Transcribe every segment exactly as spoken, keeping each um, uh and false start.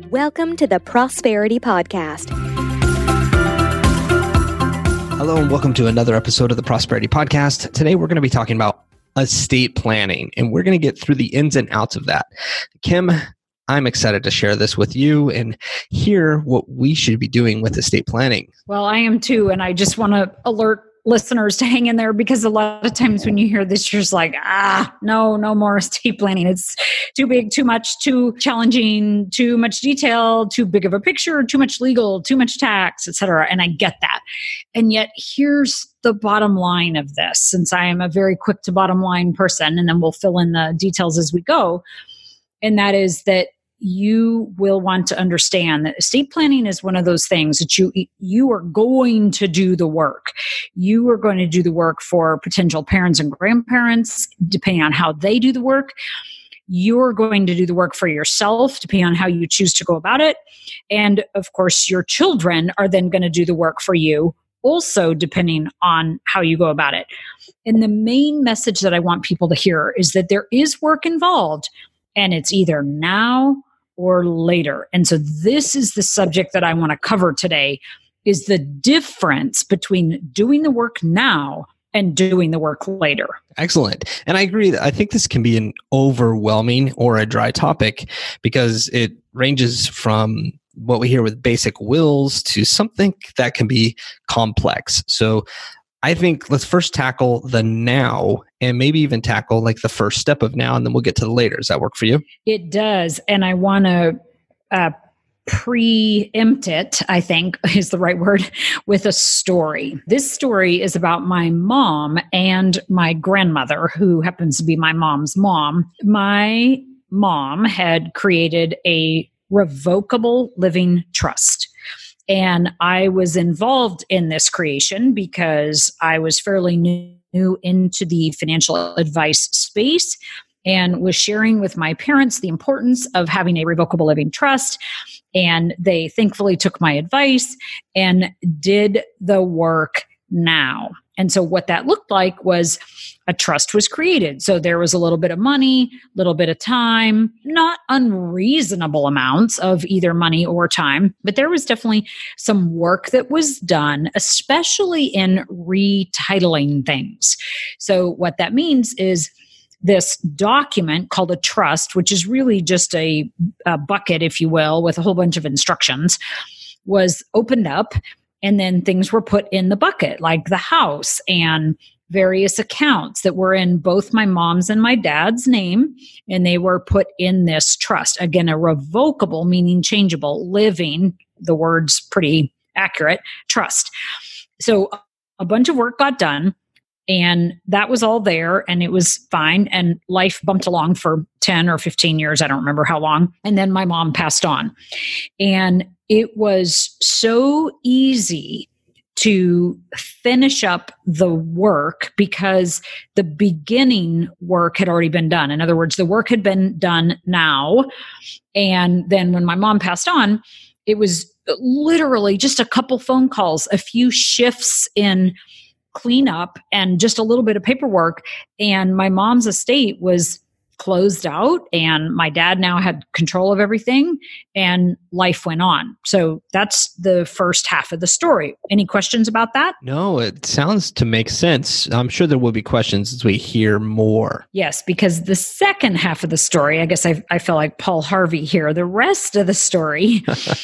Welcome to the Prosperity Podcast. Hello and welcome to another episode of the Prosperity Podcast. Today we're going to be talking about estate planning, and we're going to get through the ins and outs of that. Kim, I'm excited to share this with you and hear what we should be doing with estate planning. Well, I am too, and I just want to alert listeners to hang in there, because a lot of times when you hear this, you're just like, ah, no, no more estate planning. It's too big, too much, too challenging, too much detail, too big of a picture, too much legal, too much tax, et cetera. And I get that. And yet here's the bottom line of this, since I am a very quick to bottom line person, and then we'll fill in the details as we go. And that is that you will want to understand that estate planning is one of those things that you you are going to do the work. You are going to do the work for potential parents and grandparents, depending on how they do the work. You're going to do the work for yourself, depending on how you choose to go about it. And of course, your children are then going to do the work for you, also depending on how you go about it. And the main message that I want people to hear is that there is work involved, and it's either now or later. And so this is the subject that I want to cover today, is the difference between doing the work now and doing the work later. Excellent. And I agree that I think this can be an overwhelming or a dry topic, because it ranges from what we hear with basic wills to something that can be complex. So I think let's first tackle the now, and maybe even tackle like the first step of now, and then we'll get to the later. Does that work for you? It does. And I want to uh, preempt it, I think is the right word, with a story. This story is about my mom and my grandmother, who happens to be my mom's mom. My mom had created a revocable living trust. And I was involved in this creation because I was fairly new into the financial advice space and was sharing with my parents the importance of having a revocable living trust. And they thankfully took my advice and did the work now. And so what that looked like was a trust was created. So there was a little bit of money, a little bit of time, not unreasonable amounts of either money or time, but there was definitely some work that was done, especially in retitling things. So what that means is this document called a trust, which is really just a, a bucket, if you will, with a whole bunch of instructions, was opened up. And then things were put in the bucket, like the house and various accounts that were in both my mom's and my dad's name. And they were put in this trust. Again, a revocable, meaning changeable, living, the word's pretty accurate, trust. So a bunch of work got done, and that was all there, and it was fine. And life bumped along for ten or fifteen years. I don't remember how long. And then my mom passed on. And it was so easy to finish up the work because the beginning work had already been done. In other words, the work had been done now. And then when my mom passed on, it was literally just a couple phone calls, a few shifts in cleanup, and just a little bit of paperwork. And my mom's estate was closed out, and my dad now had control of everything, and life went on. So that's the first half of the story. Any questions about that? No, it sounds to make sense. I'm sure there will be questions as we hear more. Yes, because the second half of the story, I guess I, I feel like Paul Harvey here. The rest of the story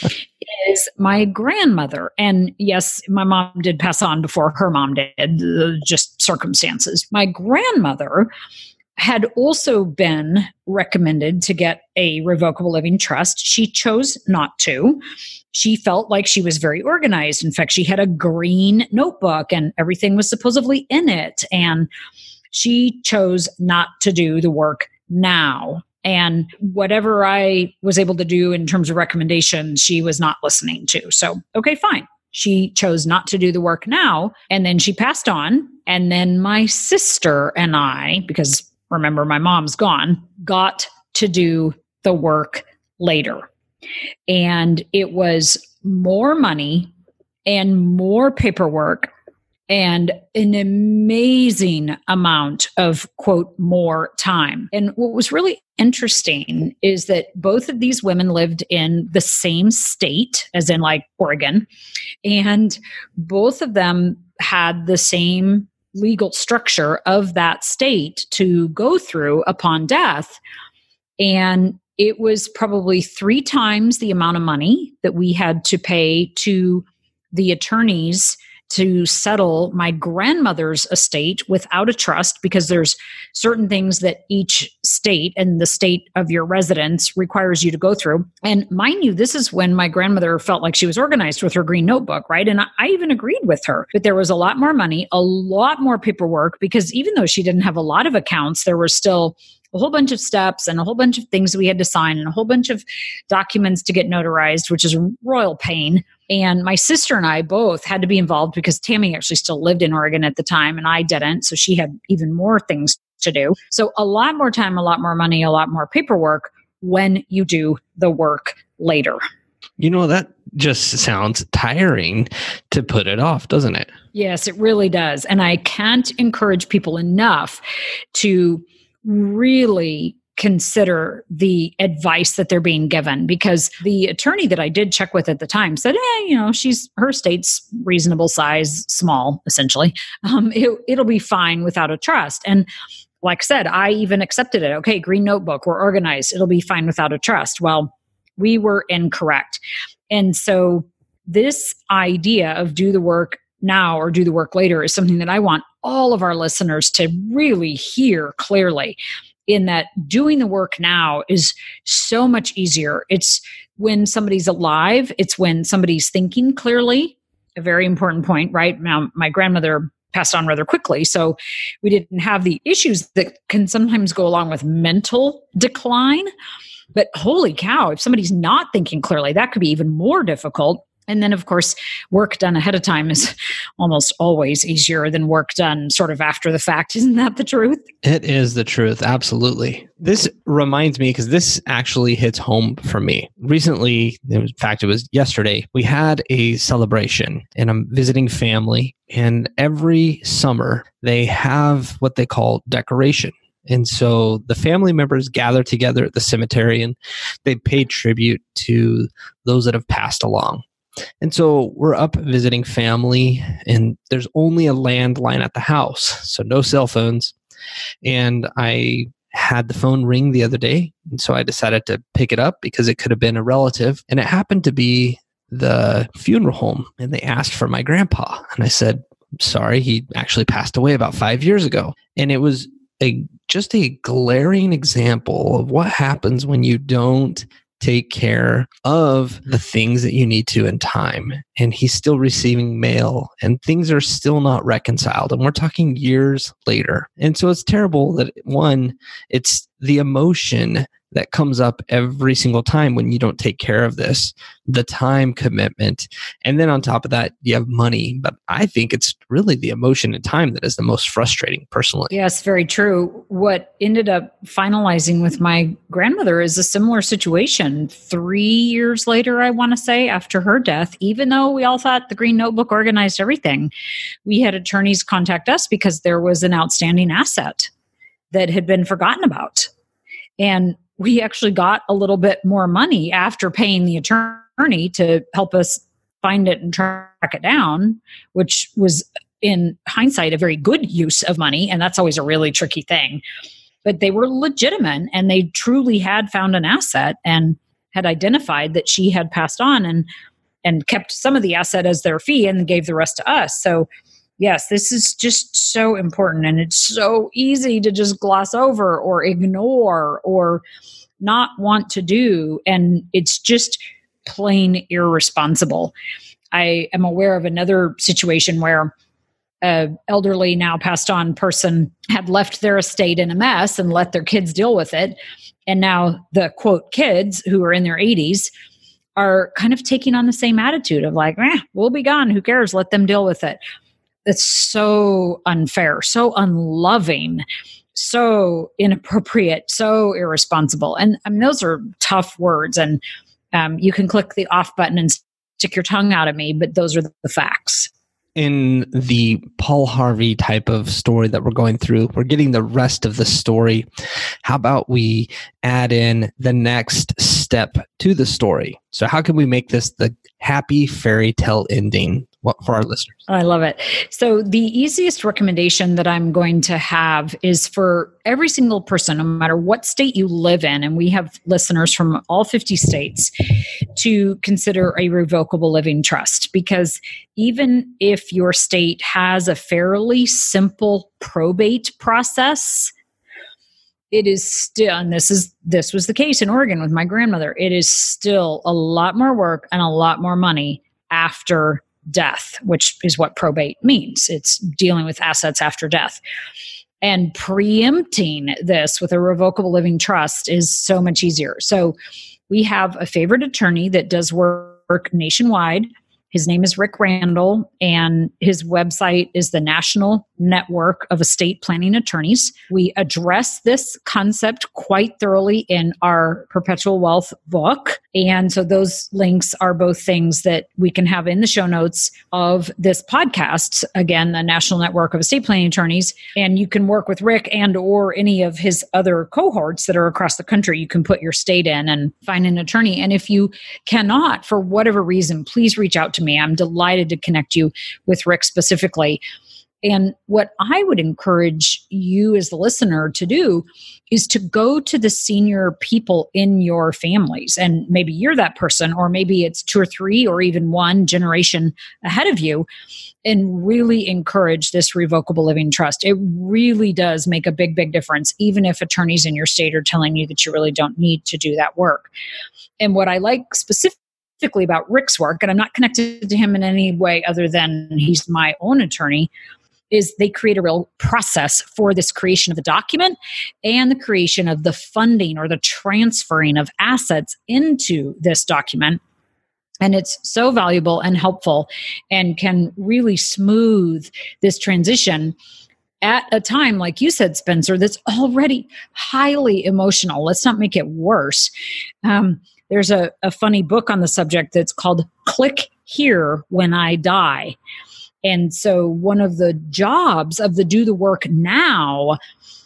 is my grandmother. And yes, my mom did pass on before her mom did, uh, just circumstances. My grandmother had also been recommended to get a revocable living trust. She chose not to. She felt like she was very organized. In fact, she had a green notebook and everything was supposedly in it. And she chose not to do the work now. And whatever I was able to do in terms of recommendations, she was not listening to. So, okay, fine. She chose not to do the work now. And then she passed on. And then my sister and I, because remember, my mom's gone, got to do the work later. And it was more money and more paperwork and an amazing amount of, quote, more time. And what was really interesting is that both of these women lived in the same state, as in like Oregon, and both of them had the same legal structure of that state to go through upon death. And it was probably three times the amount of money that we had to pay to the attorneys to settle my grandmother's estate without a trust, because there's certain things that each state and the state of your residence requires you to go through. And mind you, this is when my grandmother felt like she was organized with her green notebook, right? And I, I even agreed with her, but there was a lot more money, a lot more paperwork, because even though she didn't have a lot of accounts, there were still a whole bunch of steps and a whole bunch of things that we had to sign and a whole bunch of documents to get notarized, which is a royal pain. And my sister and I both had to be involved because Tammy actually still lived in Oregon at the time and I didn't. So she had even more things to do. So a lot more time, a lot more money, a lot more paperwork when you do the work later. You know, that just sounds tiring to put it off, doesn't it? Yes, it really does. And I can't encourage people enough to really consider the advice that they're being given, because the attorney that I did check with at the time said, eh, you know, she's, her state's reasonable size, small, essentially. Um, it, it'll be fine without a trust. And like I said, I even accepted it. Okay, green notebook, we're organized. It'll be fine without a trust. Well, we were incorrect. And so this idea of do the work now or do the work later is something that I want all of our listeners to really hear clearly, in that doing the work now is so much easier. It's when somebody's alive. It's when somebody's thinking clearly, a very important point, right? Now, my grandmother passed on rather quickly, so we didn't have the issues that can sometimes go along with mental decline. But holy cow, if somebody's not thinking clearly, that could be even more difficult. And then, of course, work done ahead of time is almost always easier than work done sort of after the fact. Isn't that the truth? It is the truth. Absolutely. This reminds me, because this actually hits home for me. Recently, in fact, it was yesterday, we had a celebration and I'm visiting family. And every summer, they have what they call decoration. And so the family members gather together at the cemetery and they pay tribute to those that have passed along. And so we're up visiting family and there's only a landline at the house, so no cell phones. And I had the phone ring the other day. And so I decided to pick it up because it could have been a relative. And it happened to be the funeral home. And they asked for my grandpa. And I said, sorry, he actually passed away about five years ago. And it was a just a glaring example of what happens when you don't take care of the things that you need to in time. And he's still receiving mail and things are still not reconciled. And we're talking years later. And so it's terrible that, one, it's the emotion that comes up every single time when you don't take care of this, the time commitment. And then on top of that, you have money. But I think it's really the emotion and time that is the most frustrating personally. Yes, very true. What ended up finalizing with my grandmother is a similar situation. Three years later, I want to say, after her death, even though we all thought the Green Notebook organized everything, we had attorneys contact us because there was an outstanding asset that had been forgotten about. And we actually got a little bit more money after paying the attorney to help us find it and track it down, which was in hindsight a very good use of money. And that's always a really tricky thing. But they were legitimate and they truly had found an asset and had identified that she had passed on and, and kept some of the asset as their fee and gave the rest to us. So yes, this is just so important, and it's so easy to just gloss over or ignore or not want to do, and it's just plain irresponsible. I am aware of another situation where an elderly, now passed on person had left their estate in a mess and let their kids deal with it, and now the quote kids who are in their eighties are kind of taking on the same attitude of like, eh, we'll be gone, who cares, let them deal with it. It's so unfair, so unloving, so inappropriate, so irresponsible. And I mean, those are tough words. And um, you can click the off button and stick your tongue out at me, but those are the facts. in the Paul Harvey type of story that we're going through, we're getting the rest of the story. How about we add in the next step to the story? So how can we make this the happy fairy tale ending for our listeners? I love it. So the easiest recommendation that I'm going to have is for every single person, no matter what state you live in, and we have listeners from all fifty states, to consider a revocable living trust. Because even if your state has a fairly simple probate process, it is still, and this is this was the case in Oregon with my grandmother, it is still a lot more work and a lot more money after death, which is what probate means. It's dealing with assets after death. And preempting this with a revocable living trust is so much easier. So we have a favorite attorney that does work nationwide. His name is Rick Randall, and his website is the National Network of Estate Planning Attorneys. We address this concept quite thoroughly in our Perpetual Wealth book. And so those links are both things that we can have in the show notes of this podcast. Again, the National Network of Estate Planning Attorneys. And you can work with Rick and or any of his other cohorts that are across the country. You can put your state in and find an attorney. And if you cannot, for whatever reason, please reach out to me. I'm delighted to connect you with Rick specifically. And what I would encourage you as the listener to do is to go to the senior people in your families. And maybe you're that person, or maybe it's two or three or even one generation ahead of you, and really encourage this revocable living trust. It really does make a big, big difference, even if attorneys in your state are telling you that you really don't need to do that work. And what I like specifically specifically about Rick's work, and I'm not connected to him in any way other than he's my own attorney, is they create a real process for this creation of the document and the creation of the funding or the transferring of assets into this document. And it's so valuable and helpful and can really smooth this transition at a time, like you said, Spencer, that's already highly emotional. Let's not make it worse. Um, There's a, a funny book on the subject that's called Click Here When I Die. And so one of the jobs of the Do the Work Now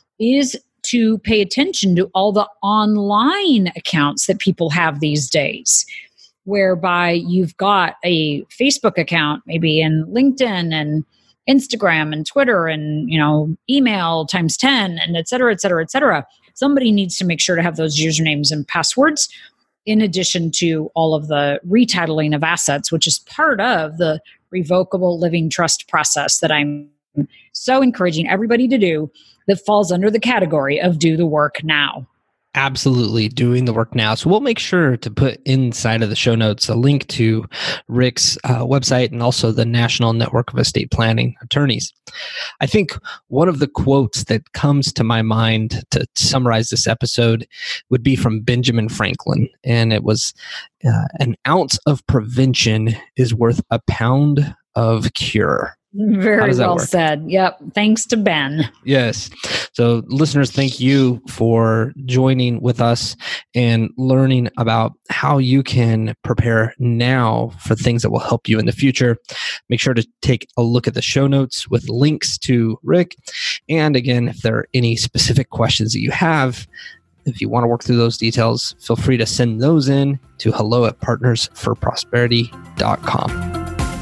is to pay attention to all the online accounts that people have these days, whereby you've got a Facebook account, maybe in LinkedIn and Instagram and Twitter and, you know, email times ten and et cetera, et cetera, et cetera. Somebody needs to make sure to have those usernames and passwords, in addition to all of the retitling of assets, which is part of the revocable living trust process that I'm so encouraging everybody to do, that falls under the category of do the work now. Absolutely, doing the work now. So we'll make sure to put inside of the show notes a link to Rick's uh, website and also the National Network of Estate Planning Attorneys. I think one of the quotes that comes to my mind to summarize this episode would be from Benjamin Franklin. And it was, uh, an ounce of prevention is worth a pound of cure. Very well said. Yep. Thanks to Ben. Yes. So listeners, thank you for joining with us and learning about how you can prepare now for things that will help you in the future. Make sure to take a look at the show notes with links to Rick. And again, if there are any specific questions that you have, if you want to work through those details, feel free to send those in to hello at partners for prosperity dot com.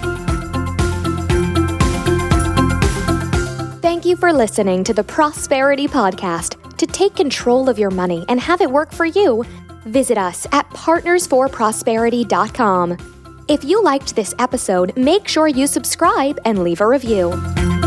Thank you for listening to the Prosperity Podcast. To take control of your money and have it work for you, visit us at partners for prosperity dot com. If you liked this episode, make sure you subscribe and leave a review.